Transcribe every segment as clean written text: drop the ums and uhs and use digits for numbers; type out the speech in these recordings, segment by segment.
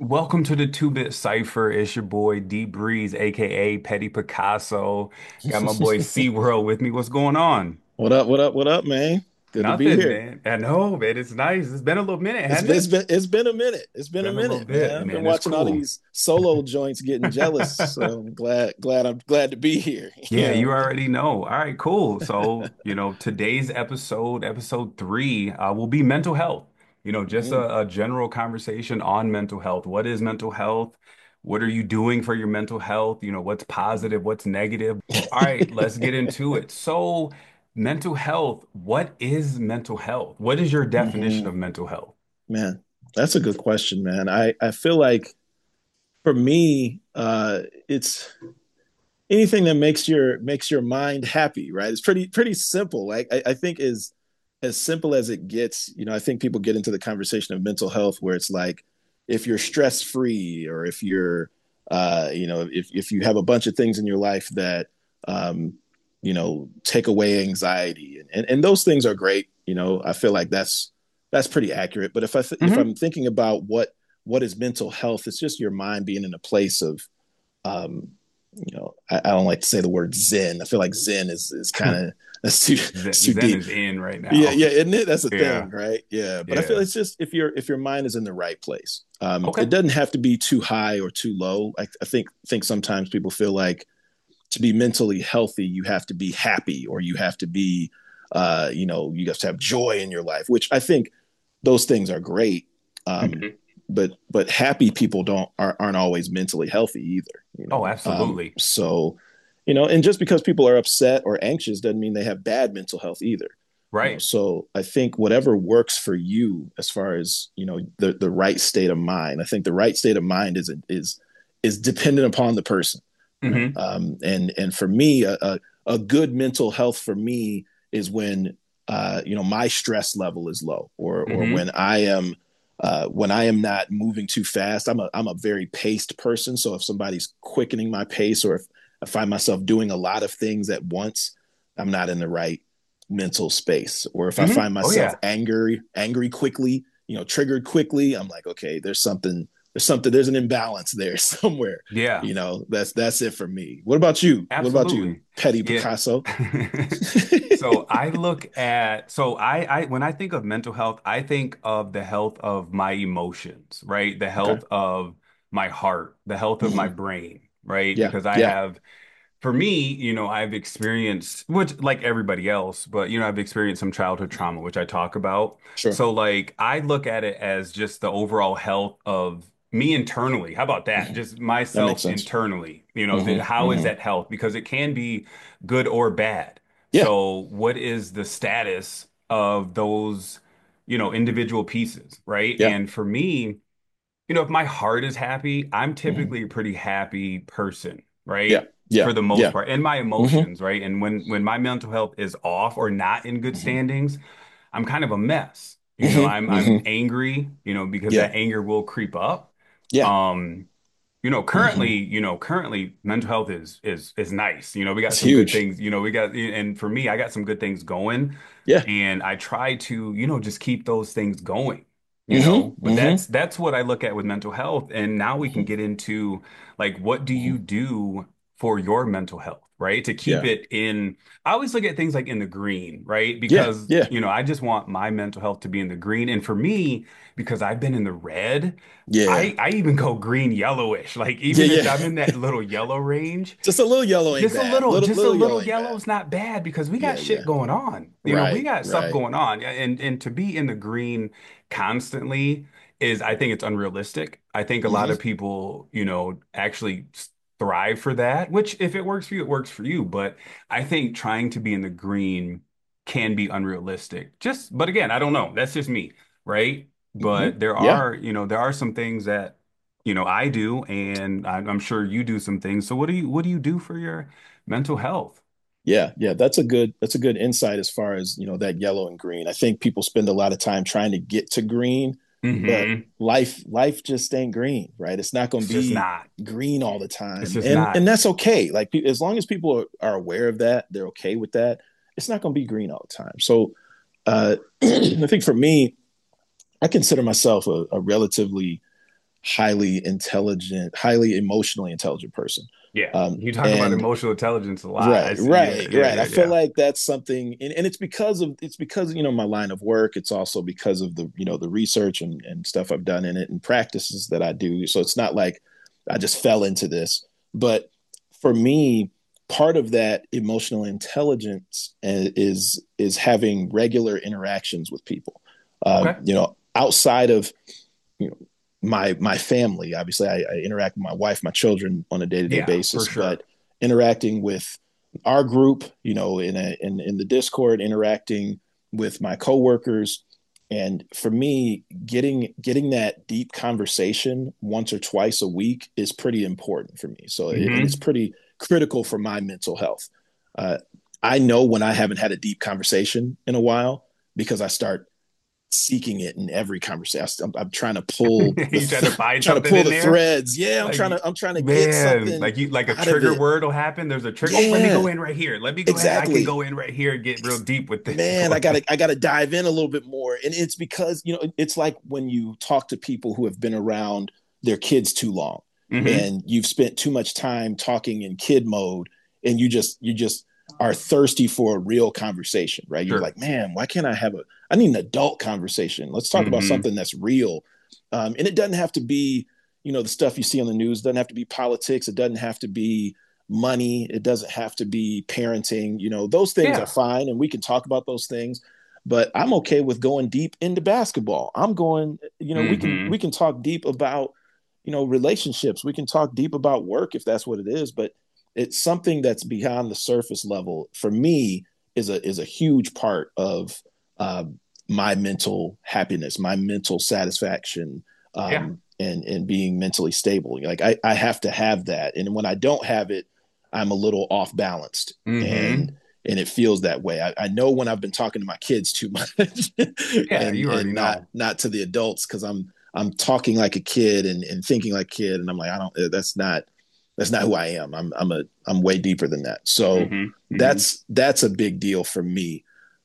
Welcome to the Two-Bit Cipher. It's your boy D Breeze, aka Petty Picasso. Got my boy SeaWorld with me. What's going on? What up? What up? What up, man? Good to be Nothing, here. man. I know, man. It's nice. It's been a little minute, It's hasn't been, it's it? been it's been a minute. It's been a Been a little minute, man. bit, I've been man. It's watching all cool. these solo joints, getting jealous. So I'm glad to be here. You Yeah, you know. already know. All right, cool. So, today's episode, episode three, will be mental health. Just Mhm. a general conversation on mental health. What is mental health? What are you doing for your mental health? What's positive? What's negative? All right, let's get into it. So, mental health, what is mental health? What is your definition Mhm. of mental health? Man, that's a good question, man. I feel like for me, it's anything that makes your mind happy, right? It's pretty simple. Like I think is as simple as it gets. I think people get into the conversation of mental health where it's like if you're stress free or if you're if you have a bunch of things in your life that um, take away anxiety and those things are great. I feel like that's pretty accurate. But if Hmm. I'm thinking about what is mental health, it's just your mind being in a place of um, I don't like to say the word zen. I feel like zen is kind of that's too Zen deep. is in right Yeah, now. yeah, isn't it? That's a Yeah, thing, right? Yeah, but I feel yeah. it's just if your mind is in the right place. It Okay. doesn't have to be too high or too low. I think sometimes people feel like to be mentally healthy, you have to be happy or you have to be, you have to have joy in your life, which I think those things are great. Um, Mhm. but happy people aren't always mentally healthy either. Oh, absolutely. And just because people are upset or anxious doesn't mean they have bad mental health either. Right. So I think whatever works for you as far as the right state of mind. I think the right state of mind is dependent upon the person. Hmm. And for me, a good mental health for me is when my stress level is low, or Hmm. when I am not moving too fast. I'm a very paced person, so if somebody's quickening my pace, or if I find myself doing a lot of things at once, I'm not in the right mental space. Or if I Hmm. find Oh myself yeah. angry quickly, triggered quickly, I'm like, okay, there's an imbalance there somewhere. Yeah. That's it for me. What about you? What about you, Absolutely. Petty Yeah. Picasso? So I look at so I when I think of mental health, I think of the health of my emotions, right? The Okay. health of my heart, the health of my Hmm. brain, right? Yeah. Because I Yeah. have for me, I've experienced, which like everybody else, but I've experienced some childhood trauma, which I talk about. Sure. So like I look at it as just the overall health of me internally. How about that? Hmm. Just That makes myself sense. internally. Hmm. How is Hmm. that health? Because it can be good or bad. Yeah. So what is the status of those, individual pieces, right? Yeah. And for me, if my heart is happy, I'm Hmm. typically a pretty happy person, Yeah. right? Yeah. For the most Yeah. part, and my Hmm. emotions, right? And when my mental health is off or not in good Hmm. standings, I'm kind of a mess. Hmm. I'm Hmm. angry, because Yeah. that anger will creep up. Yeah. Um, Hmm. currently mental health is nice. We got It's some good huge. things, and for me, I got some good things going Yeah. and I try to, just keep those things going, Hmm. but Hmm. that's what I look at with mental health. And now we can Hmm. get into like, what do Hmm. you do for your mental health, right? To keep Yeah. it in, I always look at things like in the green, right? Yeah. Because, Yeah. I just want my mental health to be in the green. And for me, because I've been in the red, Yeah. I even go green yellowish. Like Yeah. even if Yeah. I'm in that little yellow range, Just a little yellow ain't bad. Little just a little little yellow ain't yellow bad. is not bad because we got Yeah. shit Yeah. going on. We Right. got stuff Right. going on. And to be in the green constantly is, I think it's unrealistic. I think a lot Hmm. of people, actually thrive for that, which if it works for you, it works for you. But I think trying to be in the green can be unrealistic. But again, I don't know. That's just me, right? Hmm. But there Yeah. are, there are some things that I do, and I'm sure you do some things. So what do you do for your mental health? Yeah, yeah, that's a good insight as far as that yellow and green. I think people spend a lot of time trying to get to green, but Hmm. life just ain't green, right? It's not going to It's just be not. green all the It's time, just and not. that's okay. Like as long as people are aware of that, they're okay with that. It's not going to be green all the time. So I think for me, I consider myself a relatively highly intelligent, highly emotionally intelligent person. Yeah. You talk about And emotional intelligence a lot. I right, see. Yeah, right, yeah, right. I yeah, feel yeah. like that's something, and it's because my line of work. It's also because of the research and stuff I've done in it and practices that I do. So it's not like I just fell into this. But for me, part of that emotional intelligence is having regular interactions with people. Okay. Outside of my family. Obviously, I interact with my wife, my children on a day to day Yeah, for basis, sure. but interacting with our group, in the Discord, interacting with my coworkers, and for me, getting that deep conversation once or twice a week is pretty important for me. And it's Hmm. pretty critical for my mental health. Uh, I know when I haven't had a deep conversation in a while because I start seeking it in every conversation. I'm trying to pull You try to find something in the there. threads. Yeah, Like, I'm trying to get man, something like a out of trigger it. word will happen. There's a trigger. Oh, let me go Yeah, in right here. Let me go ahead. I can exactly. go in right here and get real deep with this Man, one. I gotta dive in a little bit more. And it's because, it's like when you talk to people who have been around their kids too long Hmm. and you've spent too much time talking in kid mode and you just are thirsty for a real conversation, right? You're Sure. like, man, why can't I need an adult conversation. Let's talk about Hmm. something that's real. And it doesn't have to be, the stuff you see on the news. It doesn't have to be politics. It doesn't have to be money. It doesn't have to be parenting. Those things are Yeah. fine and we can talk about those things. But I'm okay with going deep into basketball. I'm going, we Hmm. can talk deep about, relationships. We can talk deep about work if that's what it is. But it's something that's beyond the surface level for me is a huge part of uh, my mental happiness, my mental satisfaction, Yeah. and being mentally stable. Like I have to have that, and when I don't have it, I'm a little off balanced, Hmm. and it feels that way. I know when I've been talking to my kids too much, Yeah. and You already know. not to the adults because I'm talking like a kid and thinking like a kid, and I'm like I don't. That's not who I am. I'm way deeper than that. So Hmm. Hmm. that's a big deal for me.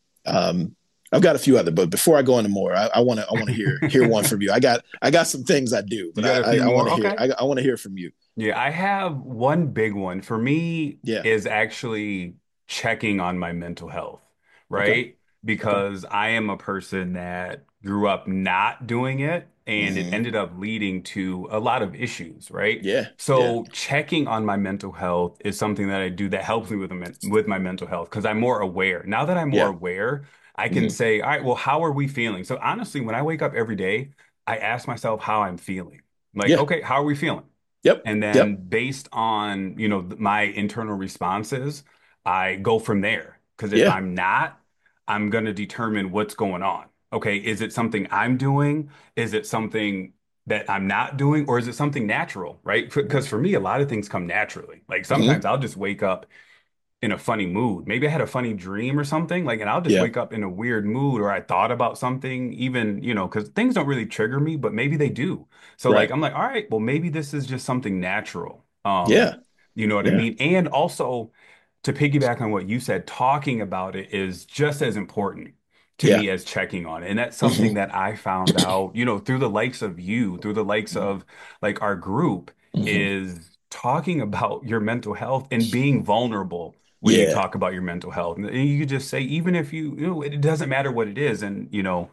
Um, I've got a few other, but before I go into more, I want to hear one from you. I got some things I do, You but got a few I want more? to hear Okay. I want to hear from you. Yeah, I have one big one for me Yeah. is actually checking on my mental health, Okay. right? Okay. Because I am a person that grew up not doing it and it Mm-hmm. ended up leading to a lot of issues, right? Yeah. Yeah. So checking on my mental health is something that I do that helps me with my mental health because I'm more aware. Now that I'm more Yeah. aware, I can Mm-hmm. say, all right, well, how are we feeling? So honestly, when I wake up every day, I ask myself how I'm feeling. Like, Yeah. okay, how are we feeling? Yep. And then Yep. based on, my internal responses, I go from there. Because if Yeah. I'm not, I'm going to determine what's going on. Okay, is it something I'm doing? Is it something that I'm not doing? Or is it something natural, right? Because for me, a lot of things come naturally. Like Mm-hmm. sometimes I'll just wake up in a funny mood. Maybe I had a funny dream or something, like, and I'll just Yeah. wake up in a weird mood or I thought about something, even, because things don't really trigger me, but maybe they do. So like Right. I'm like, all right, well, maybe this is just something natural. Yeah. You know what I Yeah. mean? And also to piggyback on what you said, talking about it is just as important to Yeah. me as checking on it. And that's something Mm-hmm. that I found out, through the likes of you, through the likes of like our group, Mm-hmm. is talking about your mental health and being vulnerable when you Yeah. talk about your mental health. And you could just say, even if it doesn't matter what it is. And,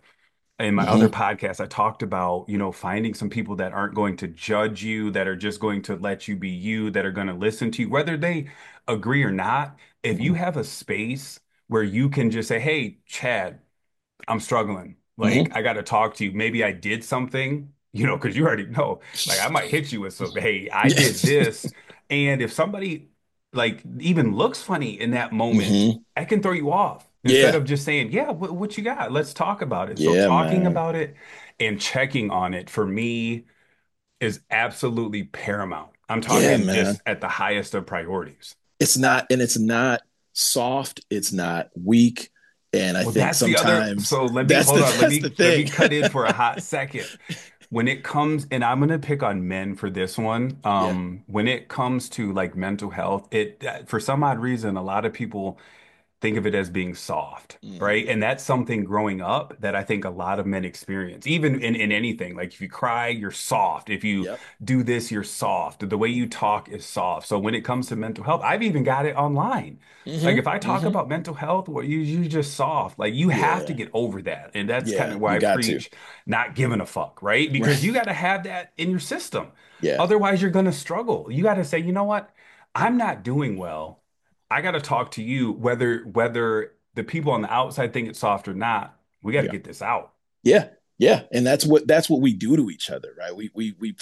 in my other Mm-hmm. podcast, I talked about, finding some people that aren't going to judge you, that are just going to let you be you, that are going to listen to you, whether they agree or not. If Mm-hmm. you have a space where you can just say, hey, Chad, I'm struggling. Like, Mm-hmm. I got to talk to you. Maybe I did something, because you already know. Like, I might hit you with some, hey, I Yeah. did this. And if somebody like even looks funny in that moment, Mm-hmm. I can throw you off instead Yeah. of just saying, yeah, what you got? Let's talk about it. So Yeah, talking man. about it and checking on it for me is absolutely paramount. I'm Yeah, talking man. just at the highest of priorities. It's not soft, it's not weak, and I Well, think that's the other. sometimes So let me that's hold the on. Let that's the me let thing. me cut in for a hot second. When it comes, and I'm gonna pick on men for this one. Yeah. When it comes to like mental health, it for some odd reason, a lot of people think of it as being soft, right? Hmm. And that's something growing up that I think a lot of men experience, even in anything. Like if you cry, you're soft. If you Yep. do this, you're soft. The way you talk is soft. So when it comes to mental health, I've even got it online. Like Hmm. if I talk Hmm. about mental health, well, you're just soft. Like you have to Yeah. get over that. And that's kind Yeah. of why You I got to. preach not giving a fuck, right? Because you Right. got to have that in your system. Yeah. Otherwise, you're going to struggle. You got to say, you know what? I'm not doing well. I got to talk to you, whether the people on the outside think it's soft or not. We got to Yeah. get this out. Yeah. Yeah. And that's what we do to each other, right? We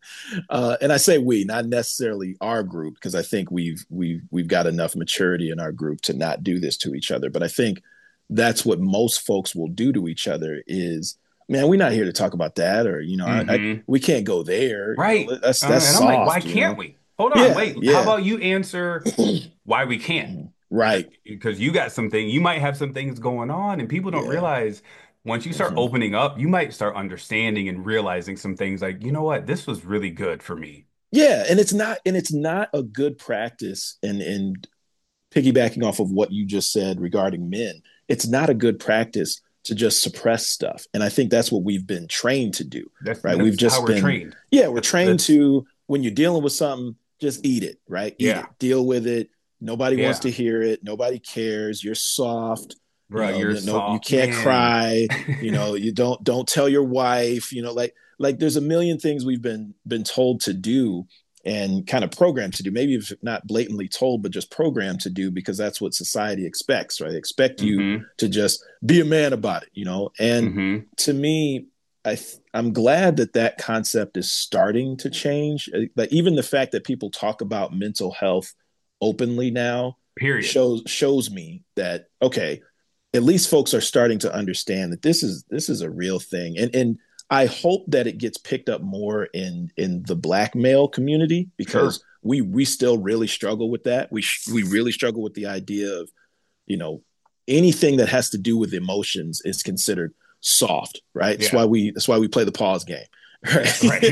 and I say we, not necessarily our group, because I think we've got enough maturity in our group to not do this to each other. But I think that's what most folks will do to each other is, man, we're not here to talk about that, or Hmm. we can't go there. Right. That's And I'm like, why soft. can't we? Hold on, Yeah. wait. How Yeah. about you answer why we can't? Right. Because you got something, you might have some things going on, and people don't Yeah. realize once you start Hmm. opening up, you might start understanding and realizing some things like, you know what, this was really good for me. Yeah, and it's not a good practice, and piggybacking off of what you just said regarding men, it's not a good practice to just suppress stuff. And I think that's what we've been trained to do, right? We've That's how just we're been, trained. yeah, we're trained That's to, when you're dealing with something, just eat it, right? Eat yeah. it, deal with it. Nobody wants Yeah. to hear it. Nobody cares. You're soft. Bro, you're No, you soft, can't man. cry. You don't tell your wife. Like there's a million things we've been told to do and kind of programmed to do. Maybe if not blatantly told, but just programmed to do because that's what society expects, right? They expect you Hmm. to just be a man about it. And Hmm. to me, I'm glad that that concept is starting to change. Like even the fact that people talk about mental health openly now Period. shows me that, okay, at least folks are starting to understand that this is a real thing, and I hope that it gets picked up more in the black male community, Sure. because we still really struggle with that. We really struggle with the idea of, you know anything that has to do with emotions is considered soft, right? Yeah. That's why we play the pause game, Yeah. right? Right.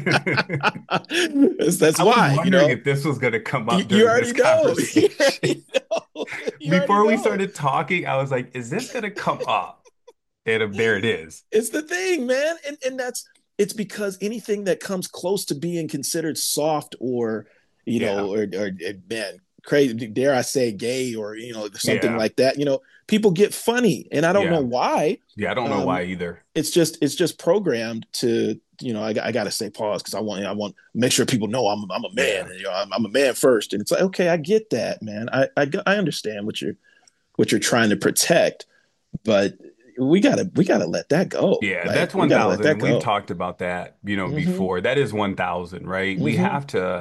That's I was why, wondering if this was going to come up you during this already know. You conversation. already know. You already Before we know. started talking, I was like, is this going to come up? And there it is. It's the thing, man. And it's because anything that comes close to being considered soft, or, Yeah. man, crazy, dare I say gay, or, something Yeah. like that, people get funny. And I don't know Yeah. why. Yeah. I don't know Um, why either. it's just programmed to, I gotta say pause because I want to make sure people know I'm a man, Yeah. and I'm a man first. And it's like, okay, I get that, man. I understand what you're trying to protect, but we gotta let that go. Yeah, Like that's we gotta let 1,000. that And we've go. talked about that, Mm-hmm. before. That is 1,000, right? Mm-hmm.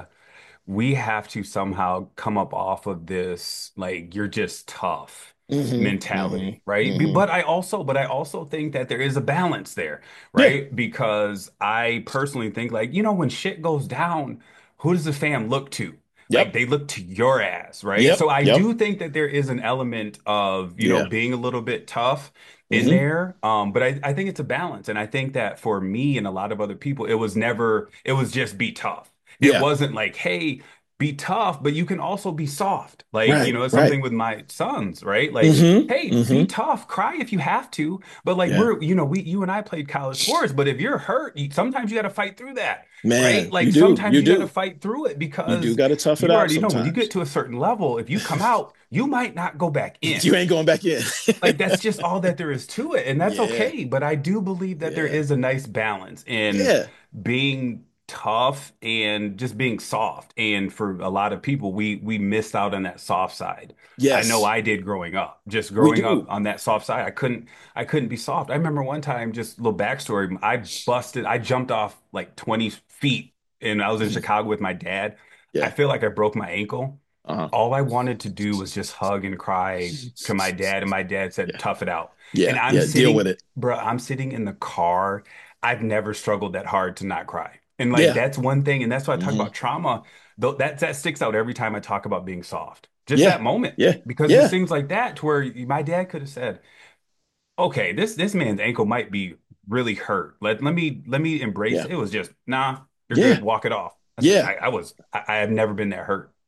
We have to somehow come up off of this, like, you're just tough Mm-hmm. mentality, Mm-hmm. right? Mm-hmm. But I also think that there is a balance there, Yeah. right? Because I personally think, like, when shit goes down, who does the fam look to? Like Yep. they look to your ass, right? So Yep. I Yep. do think that there is an element of, Yeah. being a little bit tough in Mm-hmm. there. But I think it's a balance. And I think that for me and a lot of other people, it was just be tough. It Yeah. wasn't like, hey, be tough, but you can also be soft. Like, Right. it's Right. something with my sons, right? Like, Mm-hmm. hey, be Mm-hmm. tough, cry if you have to. But like Yeah. you and I played college sports, but if you're hurt, sometimes you got to fight through that, right? Man, Like you do. sometimes You you got to do. fight through it You do because got to tough it you out already know when you get sometimes. to a certain level, if you come out, you might not go back in. You ain't going back in. Like that's just all that there is to it, and that's Yeah. okay. But I do believe that there Yeah. is a nice balance in Yeah. being tough and just being soft. And for a lot of people, we missed out on that soft side. I know Yes. I did growing up. Just We growing up do. on that soft side, I couldn't be soft. I remember one time, just a little backstory, I jumped off like 20 feet and I was in Mhm. Chicago with my dad. I Yeah. feel like I broke my ankle. Uh-huh. All I wanted to do was just hug and cry to my dad, and my dad said, Yeah. "Tough it out." And Yeah. Yeah. Deal with it. I'm sitting in the car. I've never struggled that hard to not cry. And like Yeah. that's one thing, and that's why I talk Hmm. about trauma. Though that sticks out every time I talk about being soft. Just that Yeah. moment. Yeah. Because there's Yeah. things like that to where my dad could have said, "Okay, this man's ankle might be really hurt. Let me embrace Yeah. it." It was just, nah, you're good, Yeah. walk it off. I said, Yeah. I have never been that hurt.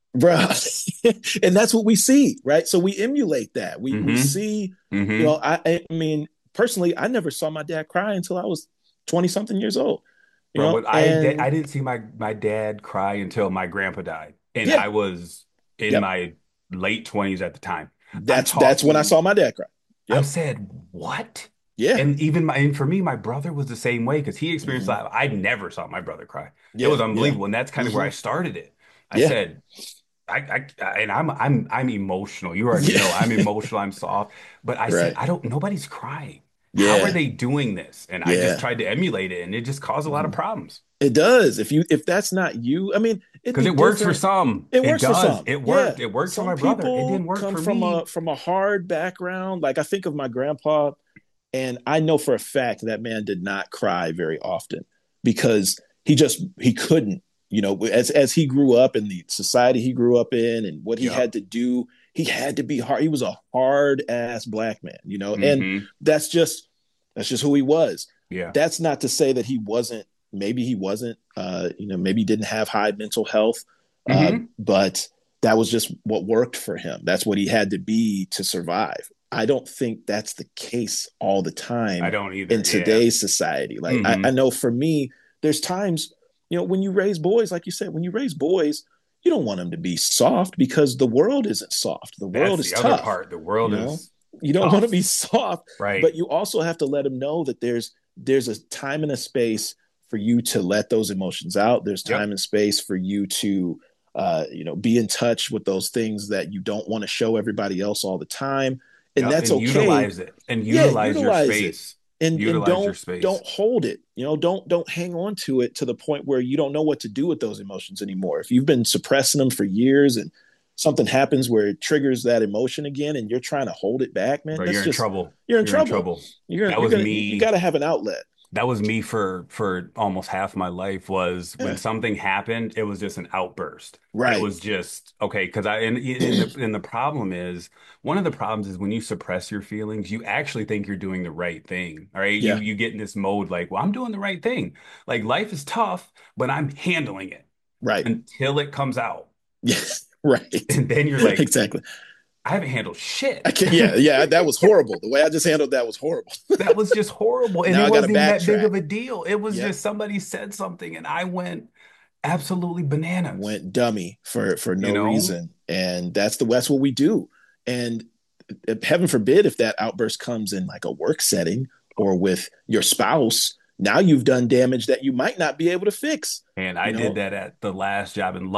bro. And that's what we see, right? So we emulate that. We Mm-hmm. see, Mm-hmm. I mean, personally, I never saw my dad cry until I was 20 something years old, Bro, but I and didn't see my dad cry until my grandpa died, and yeah, I was in yep. my late 20s at the time. I'm That's when I talking. saw my dad cry. I Yep. said, what? Yeah. And for me, my brother was the same way because he experienced Hmm. that. I never saw my brother cry. It Yeah. was Yeah. unbelievable, and that's kind of where Hmm. I started it. I Yeah. said, and I'm emotional. You already Yeah. know I'm emotional. I'm soft, but I said, Right. I don't. Nobody's crying. How are Yeah. they doing this? And I just Yeah. tried to emulate it, and it just caused a lot of Hmm. problems. It does. If that's not you, I mean, it'd Because be it works for different. some. It It works for does. some. It worked. Yeah. It worked for Some my brother. It people didn't work come for from me. a hard background. Like I think of my grandpa, and I know for a fact that man did not cry very often because he couldn't, as he grew up in the society he grew up in and what he Yep. had to do, he had to be hard. He was a hard ass black man, and Hmm. that's just that's just who he was. Yeah. That's not to say that he wasn't, maybe he didn't have high mental health, Hmm. but that was just what worked for him. That's what he had to be to survive. I don't think that's the case all the I time don't in either. Yeah. today's society. Like I Hmm. know for me, there's times, when you raise boys, like you said, when you raise boys, you don't want them to be soft because the world isn't soft. The world That's is the other tough. part. The You world know, is you don't want to tough. be soft, Right. but you also have to let them know that there's a time and a space for you to let those emotions out. There's time Yep. and space for you to be in touch with those things that you don't want to show everybody else all the time, and Yep. that's And okay. utilize it and Yeah, utilize your utilize it, space. and Utilize your don't space. hold it. Don't hang on to it to the point where you don't know what to do with those emotions anymore. If you've been suppressing them for years and something happens where it triggers that emotion again and you're trying to hold it back, man, Bro, that's you're in just trouble. you're in You're in trouble. trouble. You're That you're was gonna you me. got to have an outlet. That was me for almost half my life was when Yeah. something happened, it was just an outburst. It Right. was just okay because I and the problem is one of the problems is when you suppress your feelings, you actually think you're doing the right thing. All right. You Yeah. you get in this mode like, well, I'm doing the right thing. Like life is tough, but I'm handling it Right. until it comes out. Yeah. Right. And then you're like, Exactly. I haven't handled I shit. can't. Yeah. Yeah. That was horrible. The way I just handled that was horrible. That was just horrible. And Now it I got to wasn't even that big backtrack. of a deal. It was Yep. just somebody said something and I went absolutely bananas, Went dummy for you no know? reason, and that's what we do. And heaven forbid if that outburst comes in like a work setting or with your spouse. Now you've done damage that you might not be able to fix. And You I did know, that at the last job. And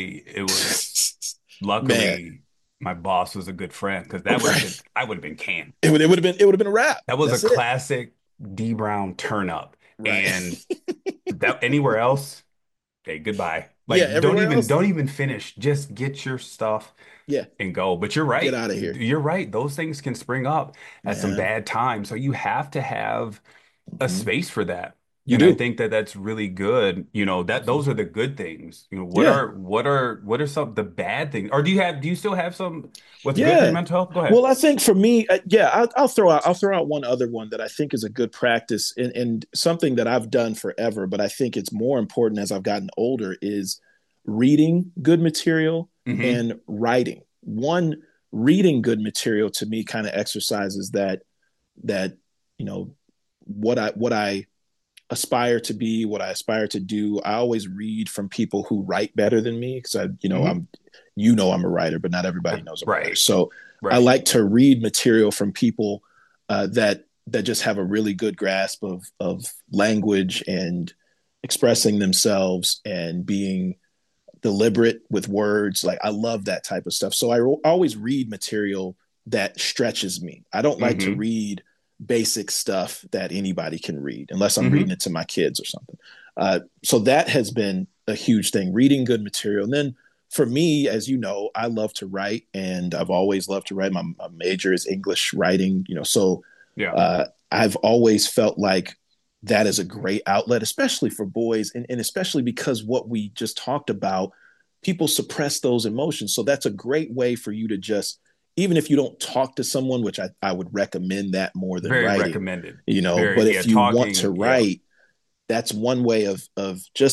man. luckily my boss was a good friend because that would have been, Right. I would have been canned. It would have been a wrap. That was a That's it. classic D Brown turn up. Right. And that anywhere else, hey, goodbye. Yeah. Like Everywhere else. don't even finish. Just get your stuff Yeah. and go. But you're Get right. out of here, You're right. Those things can spring up at some man. bad times. So you have to have a Hmm. space for that. You And I do. think that that's really good. That Hmm. those are the good things. Yeah. What are some the bad things? Or do you still have some what's good for your Yeah. mental health? Go ahead. Well, I think for me, yeah, I'll throw out one other one that I think is a good practice and something that I've done forever, but I think it's more important as I've gotten older is reading good material Hmm. and writing. One, reading good material to me kind of exercises that you know what I aspire to be, what I aspire to do. I always read from people who write better than me because Hmm. I'm a writer, but not everybody knows I'm a writer. Right. So I Right. like to read material from people that just have a really good grasp of language and expressing themselves and being deliberate with words. Like I love that type of stuff. So I always read material that stretches me. I don't like to Hmm. read basic stuff that anybody can read unless I'm reading Hmm. it to my kids or something. So that has been a huge thing, reading good material. And then for me, as you know, I love to write and I've always loved to write. My major is English writing, so Yeah. I've always felt like that is a great outlet, especially for boys, and especially because what we just talked about, people suppress those emotions. So that's a great way for you to just, even if you don't talk to someone, which I would recommend that more than Very writing, recommended. but Very, yeah, if you want to talking, yeah. write, that's one way of just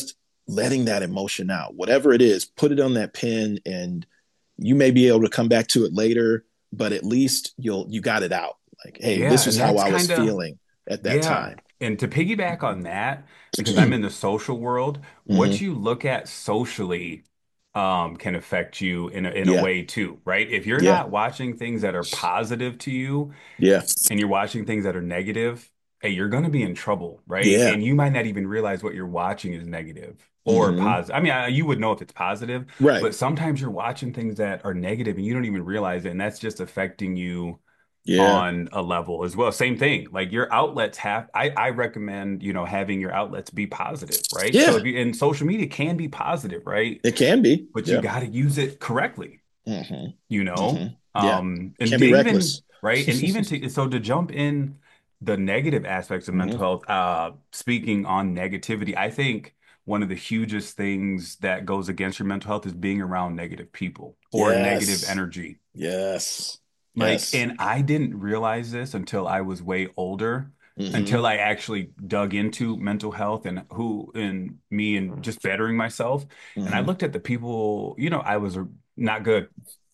letting that emotion out, whatever it is, put it on that pen, and you may be able to come back to it later, but at least you got it out. Like, hey, Yeah, this was and how that's I was kind of feeling at that yeah. time. And to piggyback on that, because I'm in the social world, what Hmm. you look at socially can affect you in a Yeah, way too, right? If you're yeah, not watching things that are positive to you yeah, and you're watching things that are negative, hey, you're going to be in trouble, right? yeah. And you might not even realize what you're watching is negative or Hmm. positive. I mean, you would know if it's positive, Right. but sometimes you're watching things that are negative and you don't even realize it, and that's just affecting you Yeah, on a level as well. Same thing. Like your outlets have, I recommend, having your outlets be positive, right? So yeah. if you, and social media can be positive, right? It can be. But you Yeah. got to use it correctly, Hmm. you Hmm. know? Yeah. And Can't to be even, reckless. right? And even to jump in the negative aspects of mental Hmm. health, speaking on negativity, I think one of the hugest things that goes against your mental health is being around negative people or negative Yes. energy. Yes. Like, Yes. and I didn't realize this until I was way older, Hmm. until I actually dug into mental health and who and me and just bettering myself. And I Hmm. looked at the people, I was not good,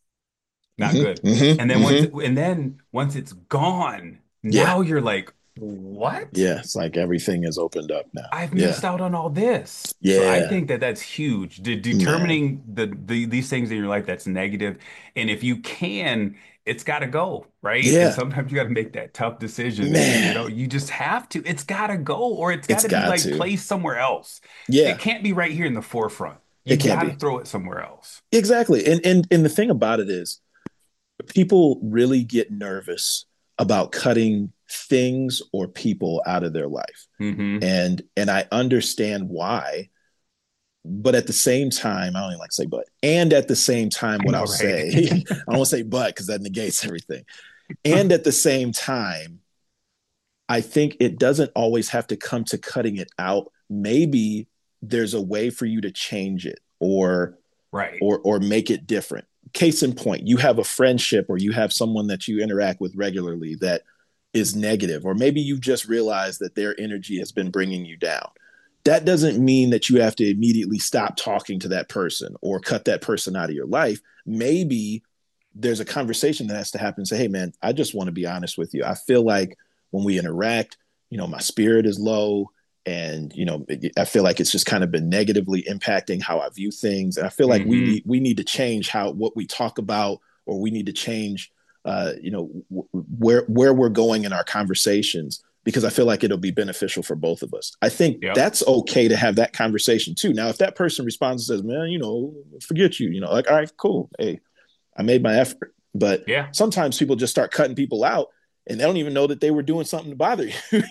not Hmm. good. Hmm. Hmm. And then once it's gone, Yeah. now you're like, what? Yeah. It's like everything is opened up now. I've Yeah. missed out on all this. So I Yeah. think that that's huge. Man. Determining these things in your life that's negative, and if you can, it's got to go, right? And Yeah. sometimes you got to make that tough decision, and Man. you just have to. It's got to go, or it's got It's to be got like to. placed somewhere else. It Yeah. can't be right here in the forefront. You It can't got to be. throw it somewhere else. Exactly. And the thing about it is people really get nervous about cutting things or people out of their life. Hmm. And I understand why, but at the same time, I don't even like to say but. And at the same time, I what know, I'll right? say, I don't want to say but because that negates everything. And at the same time, I think it doesn't always have to come to cutting it out. Maybe there's a way for you to change it Right. or make it different. Case in point, you have a friendship or you have someone that you interact with regularly that is negative, or maybe you've just realized that their energy has been bringing you down. That doesn't mean that you have to immediately stop talking to that person or cut that person out of your life. Maybe there's a conversation that has to happen and say, hey, man, I just want to be honest with you. I feel like when we interact, my spirit is low. And I feel like it's just kind of been negatively impacting how I view things. And I feel like we Hmm. need we need to change how what we talk about, or we need to change, where we're going in our conversations, because I feel like it'll be beneficial for both of us. I think Yep. that's okay to have that conversation too. Now, if that person responds and says, "Man, forget you," like, all right, cool, hey, I made my effort. But Yeah. sometimes people just start cutting people out and they don't even know that they were doing something to bother you.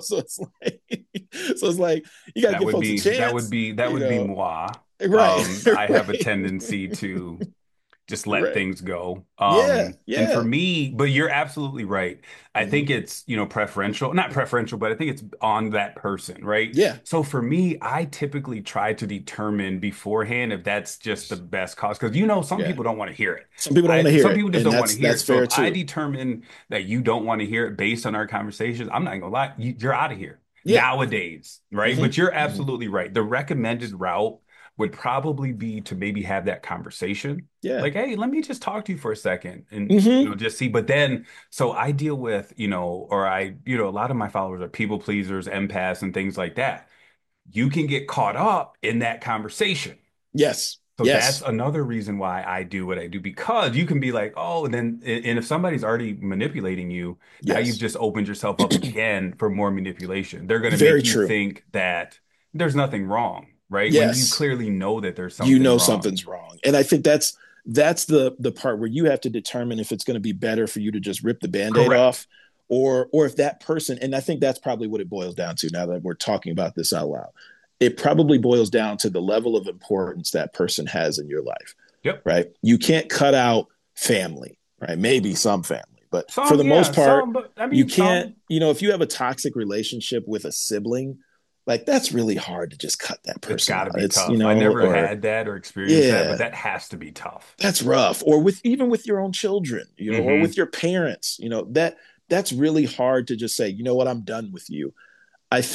So it's like you got to give folks a chance. That would be moi. Right, I have a right, tendency to just let right. things go. Yeah, And for yeah. me, but you're absolutely right. I Hmm. think it's, preferential, not preferential, but I think it's on that person, right? Yeah, So for me, I typically try to determine beforehand if that's just the best cause. Because some yeah. people don't want to hear it. Some people don't want to hear Some it, people just and don't want to hear that's it. So fair if I too. determine that you don't want to hear it based on our conversations, I'm not gonna lie, you're out of here Yeah. nowadays, right? Hmm. But you're Hmm. absolutely right. The recommended route would probably be to maybe have that conversation. Yeah. Like, hey, let me just talk to you for a second and Hmm. just see. But then, so I deal with, or a lot of my followers are people pleasers, empaths, and things like that. You can get caught up in that conversation. Yes. So that's Yes. another reason why I do what I do, because you can be like, oh, and if somebody's already manipulating you, now you've Yes. just opened yourself up again for more manipulation. They're going to Very make you true. think that there's nothing wrong, right? When you Yes. clearly know that there's something wrong. Something's wrong, and I think that's the part where you have to determine if it's going to be better for you to just rip the band-aid Correct. off, or if that person, and I think that's probably what it boils down to. Now that we're talking about this out loud, it probably boils down to the level of importance that person has in your life. Yep. Right? You can't cut out family, right? Maybe some family, but for Some, the most yeah, part, some, but I you mean, can't. some, If you have a toxic relationship with a sibling, like that's really hard to just cut that it's person got to out. be It's tough. I never or had that or experienced that, but yeah, that has to be tough. that's rough. Or with even with your own children, or with Hmm. your parents, that's really hard to just say, you know what, I'm done with you. I think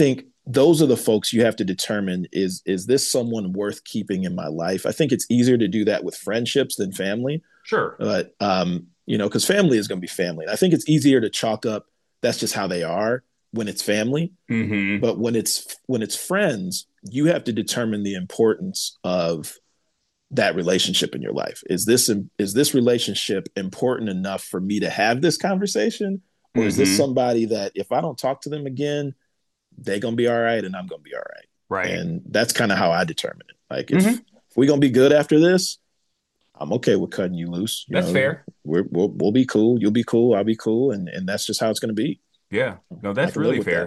those are the folks you have to determine, is this someone worth keeping in my life? I think it's easier to do that with friendships than family, Sure. but because family is going to be family. And I think it's easier to chalk up that's just how they are when it's family. Hmm. But when it's friends, you have to determine the importance of that relationship in your life. Is this relationship important enough for me to have this conversation, or is this Hmm. somebody that if I don't talk to them again, they're gonna be all right and I'm gonna be all right? Right. And that's kind of how I determine it. Like Hmm. if we're gonna be good after this, I'm okay with cutting you loose. That's fair. We'll be cool. You'll be cool. I'll be cool, and that's just how it's gonna be. Yeah. No, I that's can live really with fair. that.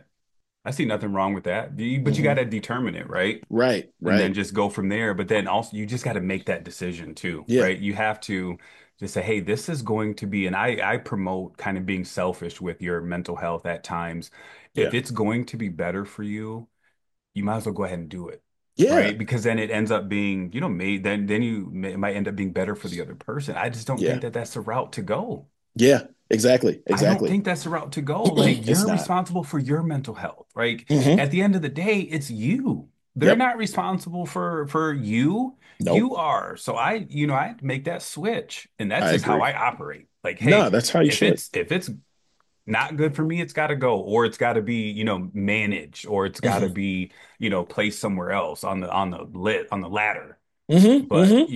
I see nothing wrong with that. But you got Hmm. to determine it, right? Right. And then Right. just go from there. But then also, you just got to make that decision too, Yeah. right? You have to just say, hey, this is going to be, and I promote kind of being selfish with your mental health at times. If Yeah. it's going to be better for you, you might as well go ahead and do it, Yeah. right? Because then it ends up being, made, then it might end up being better for the other person. I just don't think Yeah. that that's the route to go. Yeah. Exactly. I don't Exactly. think that's the route to go. Like, It's you're not. responsible for your mental health. Like, Hmm. at the end of the day, it's you. They're Yep. not responsible for you. You Nope. are. So I make that switch, and that's I just how agree. I operate. Like, No, hey, that's how you should. if it's not good for me, it's got to go, or it's got to be, managed, or it's got to Hmm. be, placed somewhere else on the ladder. Hmm. But Hmm.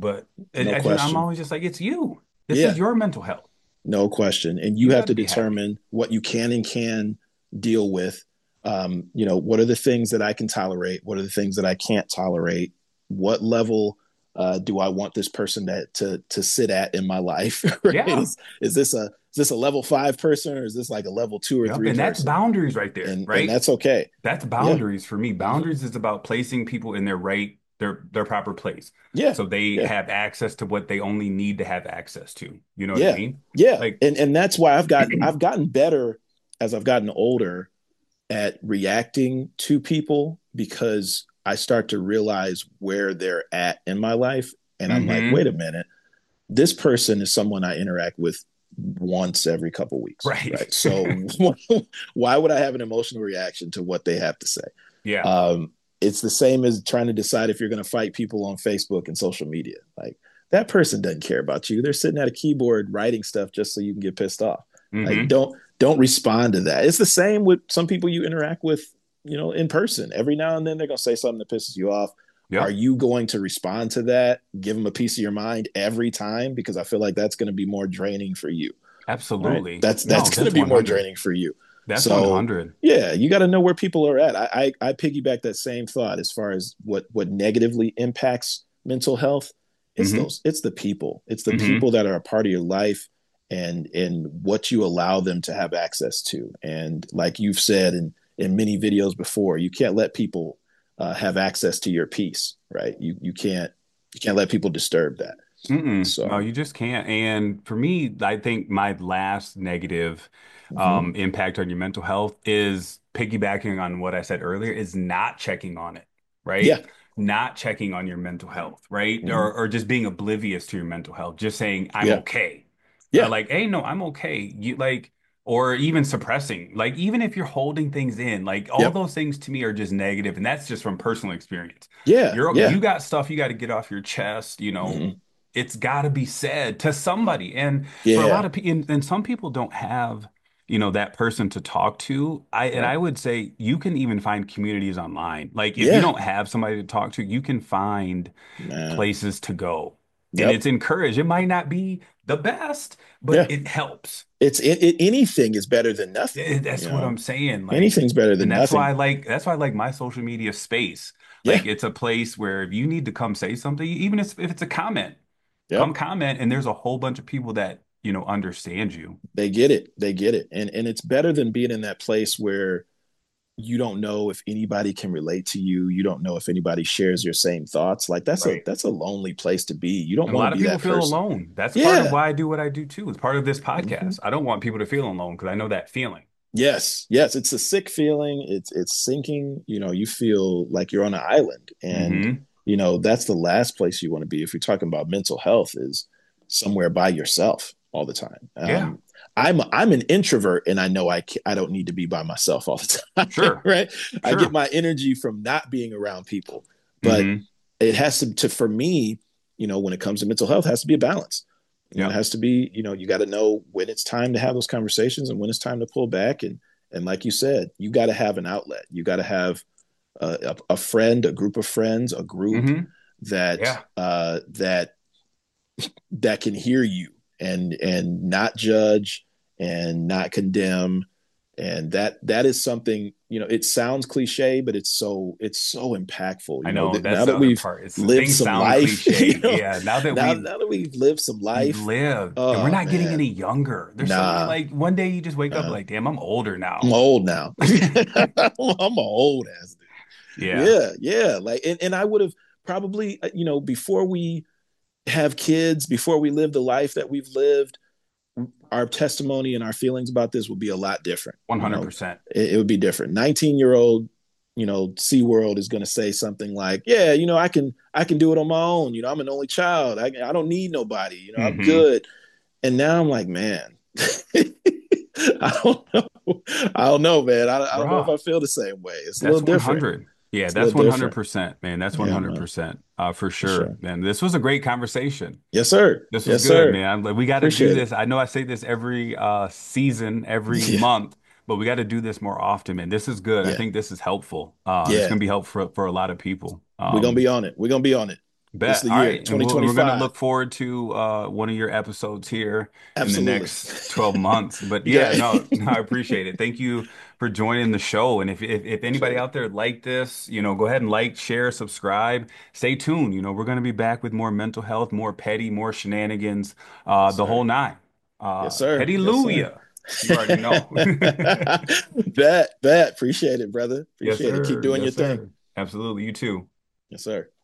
No I'm question. always just like, it's you. This is Yeah, your mental health. no question. And you You have got to to be happy. determine what you can and can deal with. What are the things that I can tolerate? What are the things that I can't tolerate? What level do I want this person to sit at in my life? Right? Yeah. Is this a level 5 person, or is this like a level 2 or Yep. 3 And that's person? boundaries right there, And right? that's okay. That's Yeah. boundaries for me. Hmm. Boundaries is about placing people in their proper place. Yeah. So they Yeah. have access to what they only need to have access to. You know what I Yeah. mean? Yeah. Like, And that's why I've gotten better as I've gotten older at reacting to people, because I start to realize where they're at in my life. And I'm like, hmm. wait a minute, this person is someone I interact with once every couple weeks, Right. right? So why would I have an emotional reaction to what they have to say? Yeah. Um, it's the same as trying to decide if you're going to fight people on Facebook and social media. Like, that person doesn't care about you. They're sitting at a keyboard writing stuff just so you can get pissed off. Like, Hmm. don't respond to that. It's the same with some people you interact with, in person. Every now and then they're going to say something that pisses you off. Are Yep. you going to respond to that? Give them a piece of your mind every time? Because I feel like that's going to be more draining for you. Right? Absolutely. That's No, going to that's be more 100. draining for you. That's So 100. yeah, you got to know where people are at. I piggyback that same thought as far as what negatively impacts mental health. Hmm. It's the people. It's the Hmm. people that are a part of your life, and what you allow them to have access to. And like you've said in many videos before, you can't let people have access to your peace, right? You can't let people disturb that. Mm-mm. No, So you just can't. And for me, I think my last negative mhm. impact on your mental health is piggybacking on what I said earlier, is not checking on it, Yeah. right? Not checking on your mental health, right? Mhm. Or just being oblivious to your mental health, just saying, I'm Yeah. okay. Yeah. Like, hey, no, I'm okay. You like, or even suppressing, like, even if you're holding things in, like, all Yep. those things to me are just negative, and that's just from personal experience. Yeah. You Yeah. got stuff you got to get off your chest, Mhm. it's got to be said to somebody. And for a lot Yeah. of people, and some people don't have, that person to talk to. I Yep. would say you can even find communities online. Like, if you Yeah. don't have somebody to talk to, you can find Man. places to go. And Yep. it's encouraged. It might not be the best, but Yeah. it helps. Anything is better than nothing. That's what I'm saying. Like, Anything's better and than nothing. that's why I like my social media space. Yeah. Like, it's a place where if you need to come say something, even if it's a comment, come Yep. comment, and there's a whole bunch of people that, understand you. They get it. They get it. And it's better than being in that place where you don't know if anybody can relate to you. You don't know if anybody shares your same thoughts. Like, that's a Right. that's a lonely place to be. You don't And a want to lot of be people that feel person. alone. That's part of Yeah. why I do what I do too. It's part of this Hmm. podcast. I don't want people to feel alone because I know that feeling. Yes. Yes. It's a sick feeling. It's sinking. You feel like you're on an island. And Hmm. that's the last place you want to be if you're talking about mental health, is somewhere by yourself all the time. Yeah. I'm an introvert, and I know I don't need to be by myself all the time, Sure, right? I get sure. my energy from not being around people, but Hmm. it has to for me, when it comes to mental health, it has to be a balance. It Yep. has to be, you got to know when it's time to have those conversations and when it's time to pull back. And like you said, you got to have an outlet. You got to have a friend, a group of friends, a group Hmm. that Yeah, that can hear you and not judge and not condemn. And that is something, it sounds cliche, but it's so impactful, I know. now That's the that other we've part. It's lived things some sound life, cliche. Yeah. Now that now that we've lived some we've life. lived and we're Oh not getting man. any younger. There's so many, Nah. like one day you just wake up uh, like, damn, I'm older I'm now. old now. I'm a old ass dude. Yeah. Yeah. Like, and I would have probably, before we have kids, before we live the life that we've lived, our testimony and our feelings about this would be a lot different. 100%. It would be different. 19-year-old, SeaWorld is going to say something like, yeah, I can do it on my own. I'm an only child. I don't need nobody. I'm Hmm. good. And now I'm like, man, I don't know. I don't know, man. I don't know if Bruh. I feel the same way. It's a little That's different. 100. Yeah, It's a little that's different. 100%, man. That's Yeah, man, 100%. For for sure. sure. Man, this was a great conversation. Yes, sir. This was Yes, good, sir. man. Like, we got to do Appreciate it. this. I know I say this every season, every Yeah, month, but we got to do this more often, man. This is good. I yeah, think this is helpful. It's yeah. gonna be helpful for a lot of people. We're gonna be on it. We're gonna be on it. This is Bet. the All year, right. And we're going to 2025. look forward to one of your episodes here in the Absolutely. next 12 months. But You yeah, got no, no, I appreciate it. Thank you for joining the show. And if anybody appreciate it. out there like this, go ahead and like, share, subscribe. Stay tuned. We're going to be back with more mental health, more petty, more shenanigans, Yes, the whole sir. nine. Yes, sir. Petty Yes, sir. Luya. You already know. Bet. Appreciate it, brother. Yes, Appreciate it. Keep sir. doing your Yes, thing. sir. Absolutely. You too. Yes, sir.